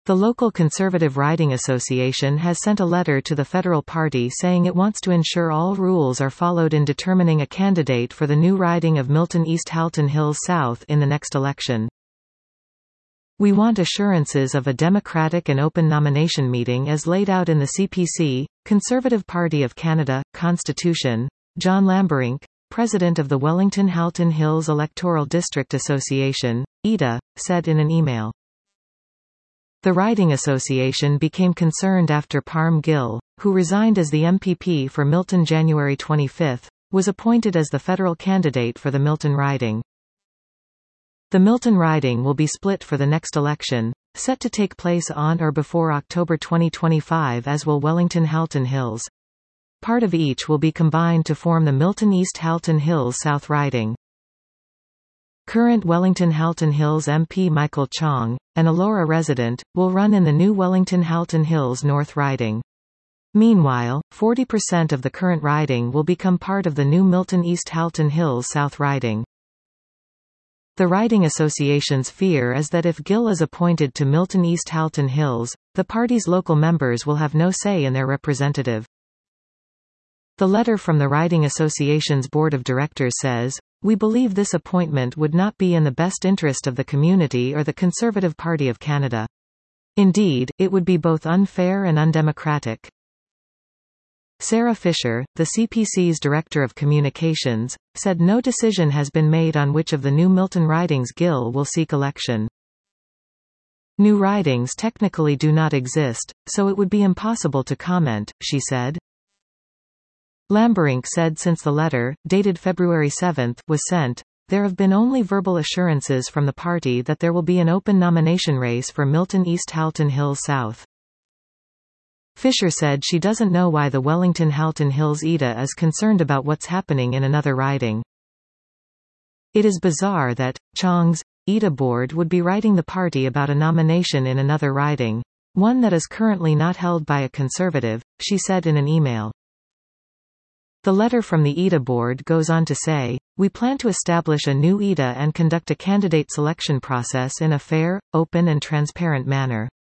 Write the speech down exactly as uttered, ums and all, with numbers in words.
The local Conservative Riding Association has sent a letter to the federal party saying it wants to ensure all rules are followed in determining a candidate for the new riding of Milton East Halton Hills South in the next election. We want assurances of a democratic and open nomination meeting as laid out in the C P C, Conservative Party of Canada, Constitution, John Lamberink, President of the Wellington Halton Hills Electoral District Association, E D A, said in an email. The Riding Association became concerned after Parm Gill, who resigned as the M P P for Milton January twenty-fifth, was appointed as the federal candidate for the Milton riding. The Milton riding will be split for the next election, set to take place on or before October twenty twenty-five, as will Wellington Halton Hills. Part of each will be combined to form the Milton East Halton Hills South riding. Current Wellington Halton Hills M P Michael Chong, an Elora resident, will run in the new Wellington Halton Hills North riding. Meanwhile, forty percent of the current riding will become part of the new Milton East Halton Hills South riding. The Riding Association's fear is that if Gill is appointed to Milton East Halton Hills, the party's local members will have no say in their representative. The letter from the Riding Association's Board of Directors says, "We believe this appointment would not be in the best interest of the community or the Conservative Party of Canada. Indeed, it would be both unfair and undemocratic." Sarah Fisher, the C P C's Director of Communications, said no decision has been made on which of the new Milton ridings Gill will seek election. New ridings technically do not exist, so it would be impossible to comment, she said. Lamberink said since the letter, dated February seventh, was sent, there have been only verbal assurances from the party that there will be an open nomination race for Milton East Halton Hills South. Fisher said she doesn't know why the Wellington Halton Hills E D A is concerned about what's happening in another riding. It is bizarre that Chong's E D A board would be writing the party about a nomination in another riding, one that is currently not held by a Conservative, she said in an email. The letter from the E D A board goes on to say, "We plan to establish a new E D A and conduct a candidate selection process in a fair, open and transparent manner.